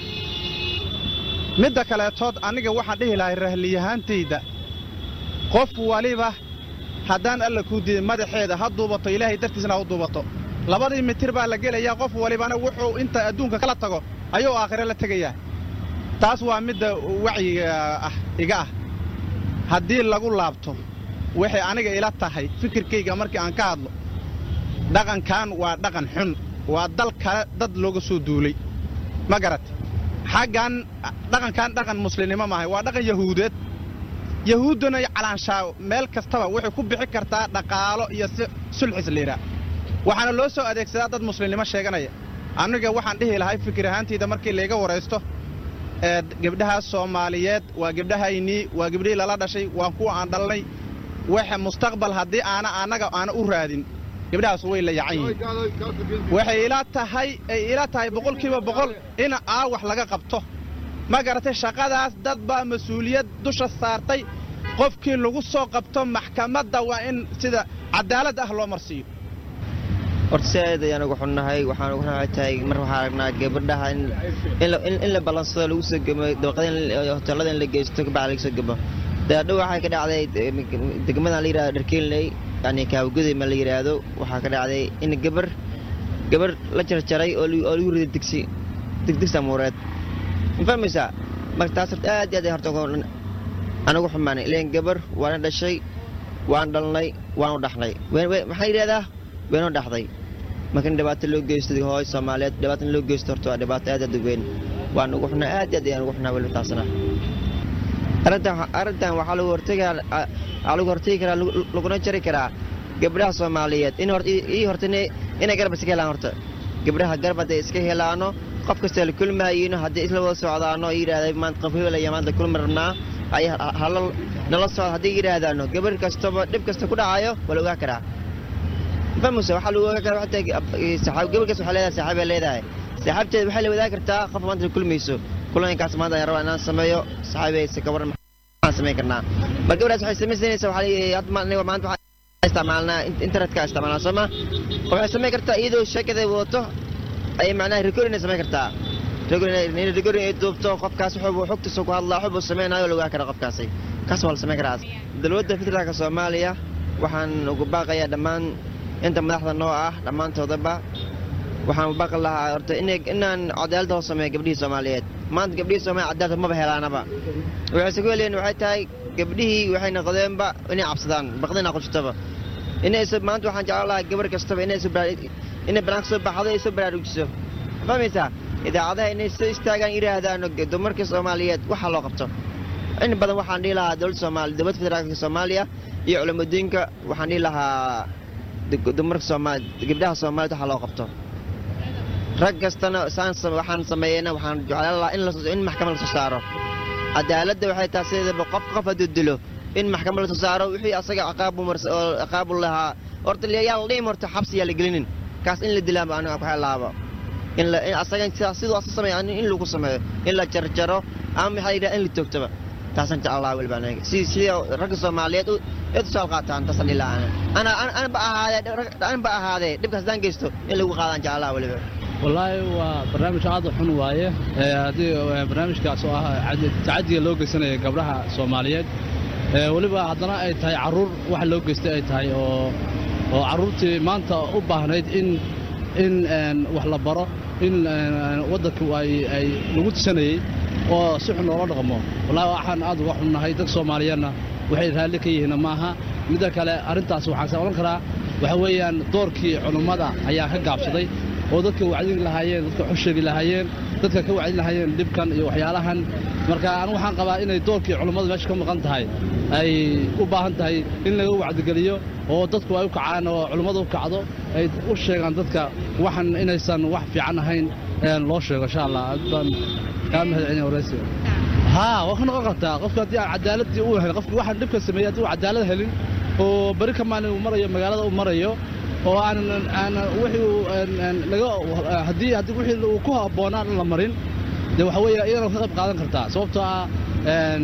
midda kaleetood aniga waxaan dhihi lahay rahliyahaantayda qof waliba haddaan alla kuu diiday madaxeeda ha duubato ilaahay dartiisna ha u duubato labadii mitir baa la gelayaa qof walibana wuxuu inta adduunka kala tago ayuu aakhire la tegayaa taas waa midda wacyiga ah iga ah haddii lagu laabto waxay aniga ila tahay fikirkayga markii aan ka hadlo dhaqankan waa dhaqan xun waa dal kale dad looga soo duulay ma garat xaggan dhaqankan dhaqan muslimnimo maahay waa dhaqan yahuudeed yahuudduna calaanshaa meel kastaba waxay ku bixi kartaa dhaqaalo iyo sulxis liira waxaana loo soo adeegsadaa dad muslimnimo sheeganaya aniga waxaan dhihi lahay fikir ahaantiida markii layga waraysto ee gabdhaha Soomaaliyeed waa gabdhahaynii waa gabdhii lala dhashay waa kuwa aan dhalnay waxa mustaqbal hadii aana anaga aana u raadin gabdhahaas way la yacan yihiin waxay ila tahay ay ila tahay boqolkiiba boqol in aa wax laga qabto ma garatay shaqadaas dad baa mas'uuliyad dusha saartay qofkii lagu soo qabto maxkamadda waa in sida cadaalad ah loo marsiyo horseed ayaan ugu xunnahay waxaan ugu raacay mar waxa aragnaa gabadhaha in in la balansado lagu soo gamay dabaqadan hoteelada in la geysto ka bacay lagu soo gabo daadho waxay ka dhacday degmada la yiraahdo Dharkeelnay yani ka guday ma la yiraahdo waxa ka dhacday in gabar gabar la jarjaray oo lagu riday digsi digsi samuureed fahmaysa markaas aad aad horta anagu xumaanay ileen gabar waan dhashay waan dhalnay waan u dhaxnay maxay yiraahdaa weeno dhaxday markan dhibaato loo geystay hooy Soomaaliyeed dhibaato loo geystay horta dhibaato aad aad weyn waan ugu xunaa aad aad ayaan ugu xunaa wali taasna arintan arintan waxa lagu hortagaa lagu hortagi karaa laguna jari karaa gabdhaha Soomaaliyeed in horta ii hortane inay garab iska helaan horta gabdhaha garab ay iska helaano qof kasta la kulmaayeen hadii isla wada socdaano yiraahday maanta qof hebel iyo maanta kulma rabnaa ay halal nala soo hadii yiraahdaan gabar kasta dib kasta ku dhacayo wala ogaa karaa فمسا waxa lagu ogaa karaa waxa saxaab gabarkaas waxa leedahay saxaab leedahay saxaabteed waxa la wadaag kartaa qof maanta kulmayso kulankaas maanta ay rabaan inaan sameeyo saxaabaysa ka waran maxaan sameyn karnaa marka gabadhaas waxay sameynaysaa waxa hadda maanta waxa isticmaalnaa internetka isticmaalnaa sama waxay sameyn kartaa iyadoo shakada wato ay macnaha recording sameyn kartaa recording recording ay duubto qofkaas wuxuu xogtiisa ku hadlaa wuxuu sameeynayo lagu ogaa karaa qofkaas kaas wal sameyn karaa dawladda federaalka Soomaaliya waxaan ugu baaqayaa dhamaan inta madaxda noo ah dhamaantoodaba waxaan baaqan lahaa horta inaan cadaalad u sameeyo gabdhihii Soomaaliyeed maanta gabdhihii Soomaaliyeed cadaalad ma bahelaanaba waxay soo leeyeen waxay tahay gabdhihii waxay noqdeenba inay cabsadaan baqdina qofshtaba inay soo maanta waxaan jeclahay gabar kastaba inay soo inay banaan soo baxdo ay soo baraarujiso fahmaysa idaacadaha inay soo istaagaan iraahdaan dumarka Soomaaliyeed waxa loo qabto in badan waxaan dhihi lahaa dawladda Soomaaliya dawladda federaalka Soomaaliya iyo culimadiinka waxaan dhihi lahaa dumarka Soomaaliyeed gabdhaha Soomaaliyeed waxa loo qabto rag kastana waxaan sameeyay waxaan jeclahay in la in maxkamad la soo saaro cadaaladda waxay tahay sida qof qof haduu dilo in maxkamad la soo saaro wixii asaga aqaab marso aqaab laha horta leeyaal dhim horta xabsi yaa la gelinin kaas in la dilaa aniga waxa laaba in la asaga sidoo asaga sameeyay in lagu sameeyo in la jarjaro ama maxay yiraahdaa in la toogtaba taasan jeclahay wal baan si si rag Soomaaliyeed ee soo qaataan tasan ilaa ana ana ana ba ahaade ana ba ahaade dibkaas daan geysto in lagu qaadan jeclahay waliba wallahi waa barnaamij aad u xun waaye hadii barnaamijkaas oo ah tacadiga loo geysanayo gabdhaha Soomaaliyeed ee waliba hadana ay tahay caruur wax loo geystay ay tahay oo oo caruurtii maanta u baahnayd in in wax la baro in wadanku ay ay lagu tisanayay oo si xun loo dhaqmo wallahi waxaan aad uga xunnahay dad Soomaaliyeedna waxay raali ka yihiin maaha mid kale arintaas waxaan soo karaa waxa weeyaan doorkii culimada ayaa ka gaabsaday oo dadka wacdin lahaayeen dadka xushigi lahaayeen dadka ka wacdin lahaayeen dibkan iyo waxyaalahan marka aan waxaan qabaa inay doorkii culimada meesha ka maqan tahay ay u baahan tahay in laga wacdi galiyo oo dadku ay u kacaan oo culimadu u kacdo ay u sheegaan dadka waxan inaysan wax fiican ahayn ee loo sheego insha Allah baan ka mahadcelin waraysiga ها waxaan uga qabtaa qofka hadii cadaalad uu yahay qofka waxaan dibka sameeyay uu cadaalad helin oo bari kamaan uu marayo magaalada uu marayo oo aan aan wixii laga hadii hadii wixii uu ku haboonaan la marin de waxa weeye iyadoo ka qayb qaadan kartaa sababtoo ah een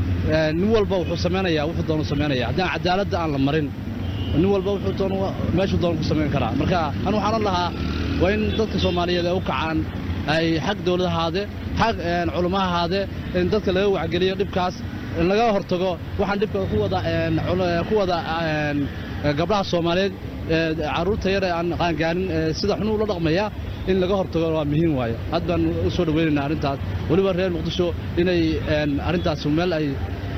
nin walba wuxuu sameeynaya wuxuu doon sameeynaya hadii cadaalad aan la marin nin walba wuxuu doon meesha doon ku sameyn karaa marka aan waxaan lahaa waa in dadka Soomaaliyeed ay u kacaan ay xaq dawladahaade xaq een culimahaade in dadka laga wacgeliyo dibkaas in laga hortago waxaan dibka ku wada een ku wada een gabdhaha Soomaaliyeed caruurta yar aan qaan gaarin sida xunu la dhaqmaya in laga hortago waa muhiim waaye had baan u soo dhaweynaa arintaas waliba reer Muqdisho inay een arintaas meel ay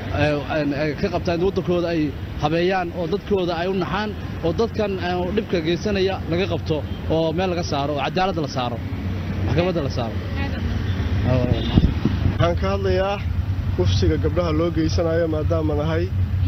ka qabtaan wadankooda ay habeeyaan oo dadkooda ay u naxaan oo dadkan dibka geysanaya laga qabto oo meel laga saaro oo cadaalad la saaro maxkamadda la saaro waxaan ka hadlayaa kufsiga gabdhaha loo geysanayo maadaama nahay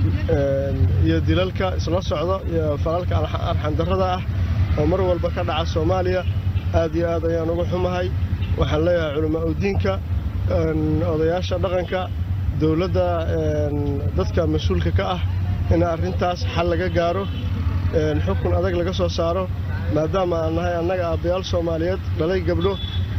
iyo dilalka isla socdo iyo falalka arxandarrada ah oo mar walba ka dhaca Soomaaliya aad iyo aad ayaan uga xumahay waxaan leeyahay culamaa u diinka odayaasha dhaqanka dawladda dadka mas'uulka ka ah in arrintaas xal laga gaaro xukun adag laga soo saaro maadaama aan nahay annaga aabayaal Soomaaliyeed dhalay gabdho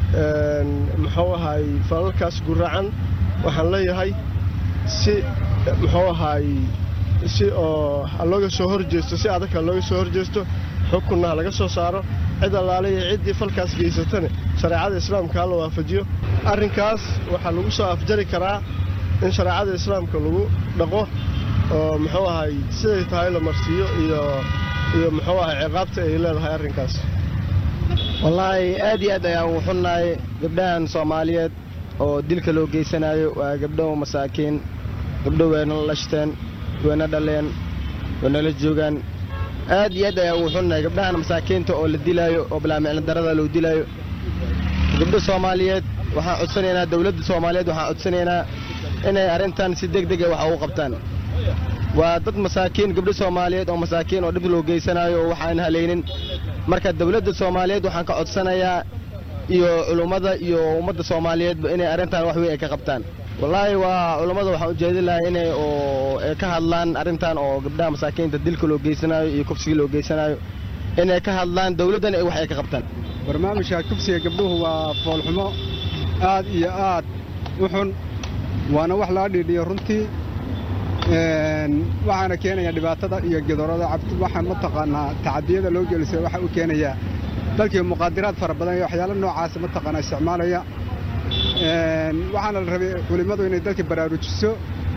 muxuu ahay falalkaas guracan waxaan leeyahay si muxuu ahay si oo looga soo horjeesto si adag looga soo horjeesto xukunna laga soo saaro cid allaale iyo ciddii falkaas geysatana shariicada islaamka la waafajiyo arrinkaas waxa lagu soo afjari karaa in shariicada islaamka lagu dhaqo oo muxuu ahay siday tahay la marsiyo iyo iyo muxuu ahay ciqaabta ay leedahay arrinkaas wallaahi aad iyo aad ayaan u xunnahay gabdhahan Soomaaliyeed oo dilka loo geysanayo waa gabdho masaakiin gabdho weyn la lashteen weena dhaleen weena la joogan aad iyo aad ayaan u xunnahay gabdhahan masaakiinta oo la dilayo oo bilaamicna darada loo dilayo gabdho Soomaaliyeed waxaan codsanaynaa dawladda Soomaaliyeed waxaan codsanaynaa inay arrintan si degdeg ah wax ugu qabtaan waa dad masaakiin gabdho Soomaaliyeed oo masaakiin oo dib loo geysanayo oo waxaan halaynin marka dawladda Soomaaliyeed waxaan ka codsanayaa iyo culimada iyo ummadda Soomaaliyeed inay arrintan wax weyn ay ka qabtaan wallaahi waa culimada waxaan u jeedin lahaa inay oo ay ka hadlaan arrintan oo gabdhaha masaakiinta dilka loo geysanayo iyo kufsiga loo geysanayo inay ka hadlaan dawladdan ay wax ay ka qabtaan barnaamijka kufsiga gabdhuhu waa foolxumo aad iyo aad u xun waana wax la dhidhiyo runtii waxaana keenaya dhibaatada iyo gidorada cabti waxaan ma taqaanaa tacadiyada loo gelisay waxa uu keenaya dalkii muqaadaraad fara badan iyo waxyaalo noocaas ma taqaanaa isticmaalaya waxaana la rabay culimadu inay dalka baraarujiso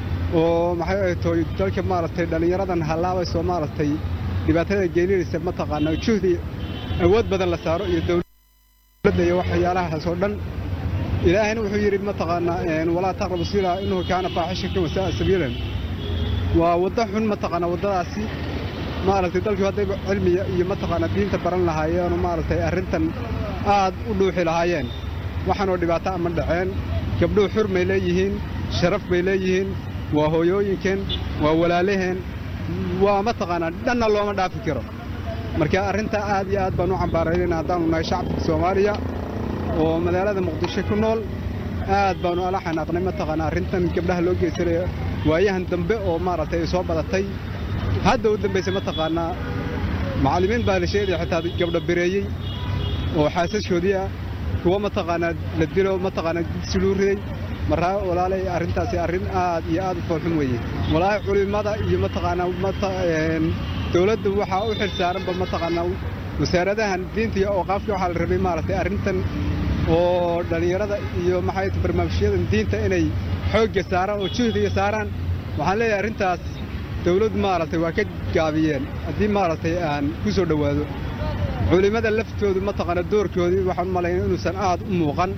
oo maxay ay tahay dalka maaragtay dhalinyaradan halaabayso maaragtay dhibaatada gelinaysa ma taqaanaa juhdi awood badan la saaro iyo dawladda iyo waxyaalahaas oo dhan ilaahayna wuxuu yidhi ma taqaanaa walaa taqrabu sila innahu kaana faaxishatan wasa'a sabiilan waa waddo xun ma taqaanaa waddadaasi maaragtay dalkii hadday cilmiga iyo ma taqaanaa diinta baran lahaayeen oo maaragtay arrintan aad u dhuuxi lahaayeen waxaanoo dhibaato ama dhaceen gabdhuhu xur may leeyihiin sharaf bay leeyihiin waa hooyooyinkeen waa walaalaheen waa ma taqaanaa dhanna looma dhaafi karo marka arrintaa aad iyo aad baan u cambaaraynayna haddaanu nahay shacabka Soomaaliya oo magaalada Muqdisho ku nool aad baanu ala xanaaqnay ma taqaanaa arrintan gabdhaha loo geysanayo waayahan dambe oo maaragtay soo badatay hadda u dambeysay ma taqaanaa macallimiin baa la sheegay xitaa gabdho bireeyay oo xaasaskoodii ah kuwa ma taqaanaa la dilo ma taqaanaa siluuriyay maraa walaalay arrintaasi arrin aad iyo aad u foolxun weeye walaahi culimada iyo ma taqaanaa dawladda waxaa u xilsaaranba ma taqaanaa wasaaradahan diinta iyo awqaafka waxaa la rabay maaragtay arrintan oo dhalinyarada iyo maxay barnaamijyadan diinta inay xoogga saaraan oo juhdiga saaraan waxaan leeyahay arrintaas dawladdu maaragtay waa ka gaabiyeen haddii maaragtay aan ku soo dhowaado culimada laftoodu ma taqaana doorkoodii waxaan u malaynaa inuusan aad u muuqan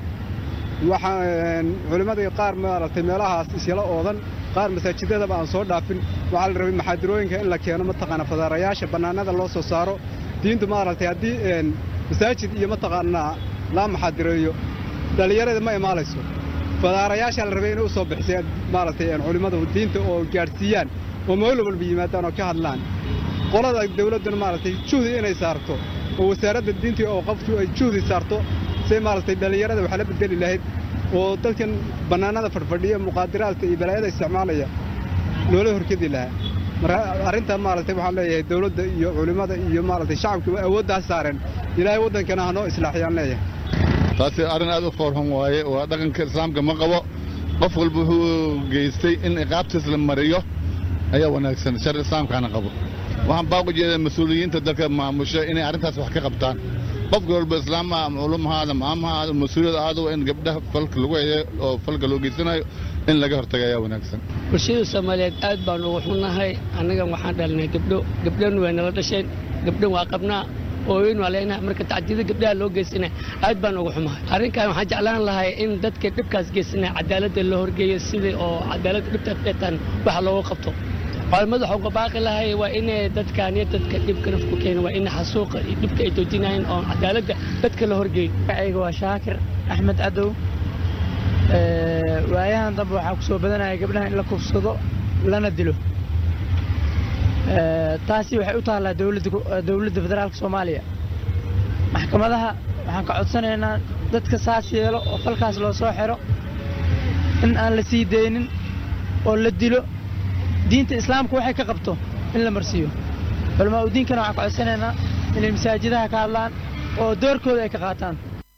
waxaan culimadii qaar maaragtay meelahaas isyala oodan qaar masaajidadaba aan soo dhaafin waxaa la rabay maxaadirooyinka in la keeno ma taqaana fadaarayaasha bannaanada loo soo saaro diintu maaragtay haddii masaajid iyo ma taqaanaa laa maxaadireeyo dhalinyarada ma imaalayso fadaarayaasha la rabay inay u soo bixisay maaragtay culimadu diinta oo gaadhsiiyaan oo meel walba yimaadaan oo ka hadlaan qolada dawladduna maaragtay juhdi inay saarto oo wasaaradda diinta oo qofku ay juhdi saarto say maaragtay dhalinyarada waxa la bedeli lahayd oo dalkan bannaanada fadhfadhiya muqaadaraadka iyo balaayada isticmaalaya loola horkedi lahaa marka arrinta maaragtay waxaan leeyahay dawladda iyo culimada iyo maaragtay shacabka awooddaas saareen ilaahay waddankana hanoo islaaxiyaan leeyahay taasi arrin aad u foorxun waaye waa dhaqanka islaamka ma qabo qof walba wuxuu geystay in iqaabtiis la mariyo ayaa wanaagsan shar islaamkaana qabo waxaan baaqu jeedaa mas-uuliyiinta dalka maamusha inay arrintaas wax ka qabtaan qofka walba islaama ama culumhaada maamahaada mas-uuliyad ahaada in gabdhaha falka lagu hayo oo falka loo geysanayo in laga hortaga ayaa wanaagsan bulshada Soomaaliyeed aad baan ugu xunnahay anaga waxaan dhalnay gabdho gabdhan way nala dhasheen gabdhan waa qabnaa oo in waleena marka tacdiida gabdhaha loo geysana aad baan ugu xumahay arrinkan waxaan jeclaan lahay in dadka dhibkaas geysana cadaaladda loo horgeeyo sidii oo cadaalad dhibta qeetan wax looga qabto culimadu waxa uga baaqi lahay waa inay dadkaan iyo dadka dhibka nafku keenay waa in xasuuqa iyo dhibka ay toojinayaan oo cadaaladda dadka la horgeeyo ayga waa Shaakir Axmed Adow waayahan dambe waxaa ku soo badanaya gabdhaha in la kufsado lana dilo taasi waxay u taallaa dowladda federaalka soomaaliya maxkamadaha waxaan ka codsanaynaa dadka saas yeelo oo falkaas loo soo xiro in aan la sii daynin oo la dilo diinta islaamka waxay ka qabto in la marsiiyo culamaa u diinkana waxaan ka codsanaynaa inay masaajidaha ka hadlaan oo doorkooda ay ka qaataan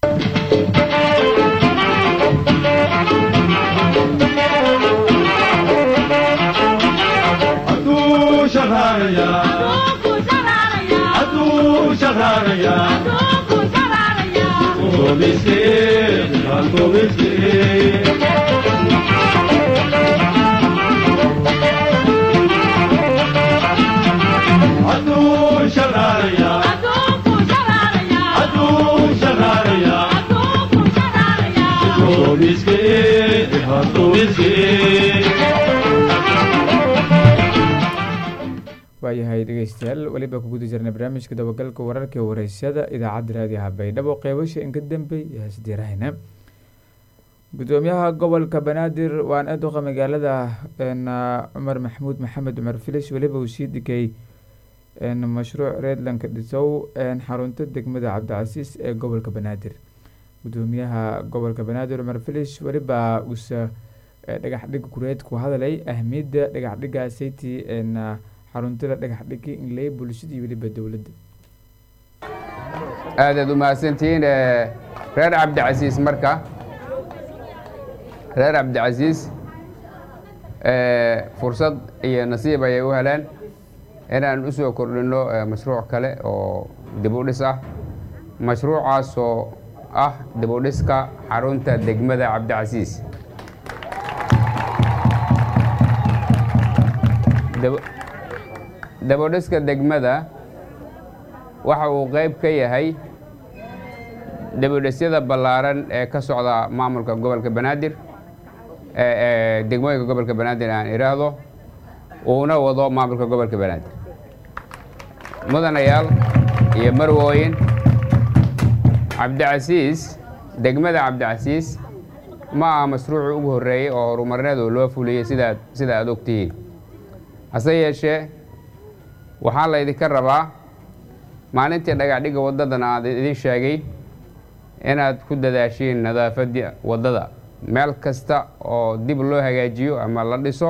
Adu shaharaya Adu shaharaya Adu shaharaya Adu shaharaya Adu miskin Adu miskin Adu shaharaya Adu shaharaya Adu shaharaya Adu shaharaya Adu miskin Adu miskin waayahay dhegeystayaal weliba ku guda jirnay barnaamijka dabagalka wararka ee wareysyada idaacadda raadiyaha baydhabo qeybasha inka dambe ee hasdiirahayna gudoomiyaha gobolka banaadir waan aduqa magaalada cumar maxamuud maxamed cumar filish weliba uu sii dhigay mashruuc reedlanka dhisow xarunta degmada cabdicasiis ee gobolka banaadir gudoomiyaha gobolka banaadir cumar filish weliba uusa dhagaxdhig kureed ku hadalay ahmiyadda dhagaxdhigaasaytii xaruntada dhagax dhigi inlay bulshada iyo weliba dowladda aadaad u mahadsantihiin reer cabdicasiis marka reer cabdicasiis fursad iyo nasiib ayay u heleen inaan u soo kordhinno mashruuc kale oo dib u dhis ah mashruucaasoo ah dib u dhiska xarunta degmada cabdicasiis dabodhiska degmada waxa uu qayb ka yahay dabodhisyada ballaaran ee ka socda maamulka gobolka banaadir degmooyinka gobolka banaadir aan idhaahdo uuna wado maamulka gobolka banaadir mudanayaal iyo marwooyin cabdicasiis degmada cabdicasiis ma aha mashruucii ugu horreeyey oo horumarineed oo loo fuliyey sidaad sida aad ogtihiin hase yeeshee waxaa laydinka rabaa maalintii dhagaxdhigga waddadana aad idin sheegay inaad ku dadaashiin nadaafadda waddada meel kasta oo dib loo hagaajiyo ama la dhiso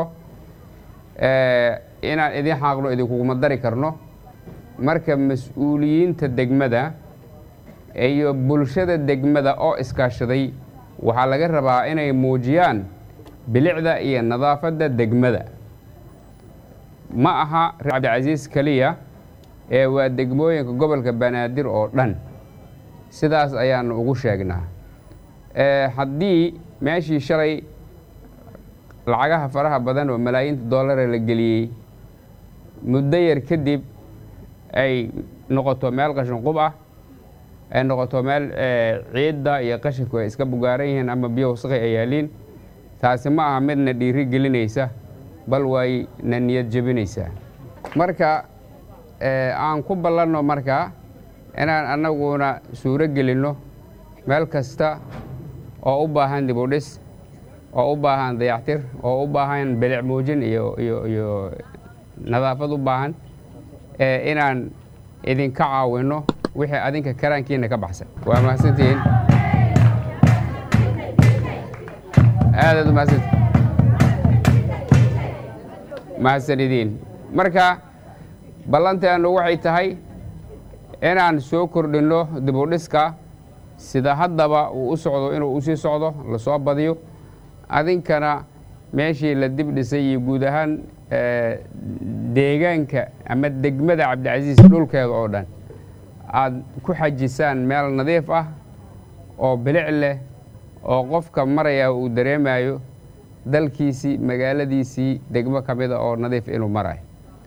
inaan idin xaaqno idinkuguma dari karno marka mas-uuliyiinta degmada iyo bulshada degmada oo iskaashaday waxaa laga rabaa inay muujiyaan bilicda iyo nadaafadda degmada ma aha reer cabdicasiis keliya ee waa degmooyinka gobolka banaadir oo dhan sidaas ayaanu ugu sheegnaa haddii meeshii shalay lacagaha faraha badan oo malaayiinta doollara la geliyey muddo yar kadib ay noqoto meel qashin qub ah ay noqoto meel ciidda iyo qashinku ay iska bugaaran yihiin ama biyo wasaqi ay yaaliin taasi ma aha midna dhiiri gelinaysa bal way na niyad jebinaysaa marka aan ku ballanno marka inaan annaguna suuro gelinno meel kasta oo u baahan dib u dhis oo u baahan dayactir oo u baahan bilic muujin iyo iyo iyo nadaafad u baahan inaan idinka caawinno wixii adinka karaankiina ka baxsan waa mahadsantihiin aadaad u mahadsantihiin mahadsanidin marka ballanteenu waxay tahay inaan soo kordhinno dib u dhiska sida haddaba uu u socdo inuu usii socdo lasoo badiyo adinkana meeshii la dib dhisay iyo guud ahaan deegaanka ama degmada cabdicasiis dhulkeeda oo dhan aad ku xajisaan meel nadiif ah oo bilic leh oo qofka maraya uu dareemayo dalkiisii magaaladiisii degmo ka mida oo nadiif inuu marayo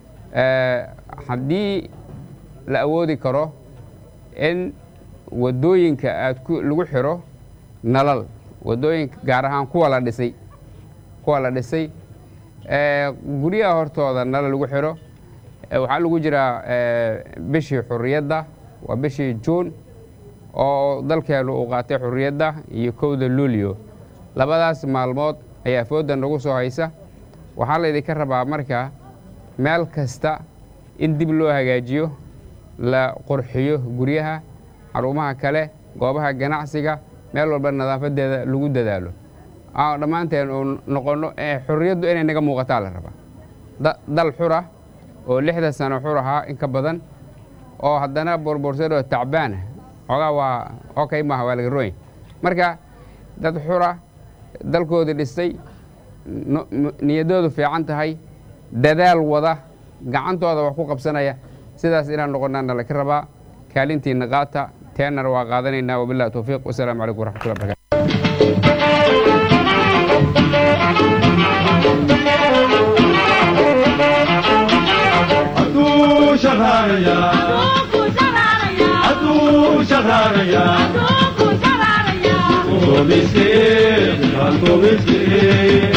haddii la awoodi karo in waddooyinka aad lagu xiro nalal waddooyinka gaar ahaan kuwa la dhisay kuwa la dhisay guryaha hortooda nalal lagu xiro waxaa lagu jiraa bishii xurriyadda waa bishii juun oo dalkeenu uu qaatay xurriyadda iyo kowda luulyo labadaas maalmood ayaa foodan nagu soo haysa waxaa laydinka rabaa markaa meel kasta in dib loo hagaajiyo la qurxiyo guryaha xarumaha kale goobaha ganacsiga meel walba nadaafadeeda lagu dadaalo aan dhammaanteen oo noqono ee xurriyaddu inay naga muuqataa la rabaa dal xura oo lixda sano xur ahaa in ka badan oo haddana borborsado tacbaana xogaa waa okay maaha waa laga royn marka dad xura dalkooda dhistay niyadoodu fiican tahay dadaal wada gacantooda wax ku qabsanaya sidaas inaan noqonaana laka rabaa kaalintiina qaata teenar waa qaadanaynaa wabillahi tawfiiq wasalaamu calaykum waraxmatullahi wabarakatu شراريا عدو شراريا عدو مسكين عدو مسكين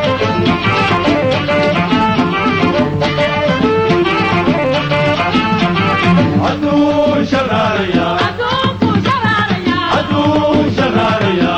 عدو شراريا عدو شراريا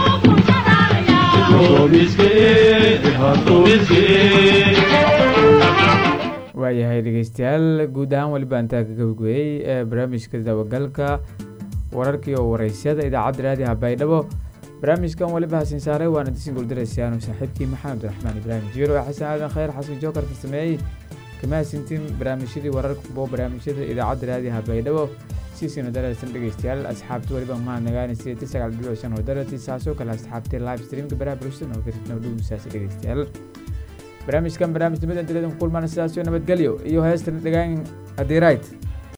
عدو مسكين عدو مسكين waayahay dhegeystayaal guud ahaan waliba intaa ka gabagooyey ee barnaamijka dabagalka wararkii oo waraysyada idaacadda raadiha baydhabo barnaamijkan waliba hasiin saaray waana disin guuldaraysayaanu saaxiibkii maxamed raxmaan ibraahim jiiro xasan aadan khayr xasan jookar ka sameeyey kama hasintiin barnaamijyadii wararka bo barnaamijyada idaacadda raadiha baydhabo siisina daraysan dhegeystayaal asxaabta waliba mahad nagaanaysa tisagaal dhibic shan oo darati saasoo kale asxaabtay live streamka baraha bulshada oo kasibna dhuusaasi dhegeystayaal barnaamijkan barnaamij nimadan teledan kulmaan sidaas iyo nabadgelyo iyo heestan dhagaan haddii right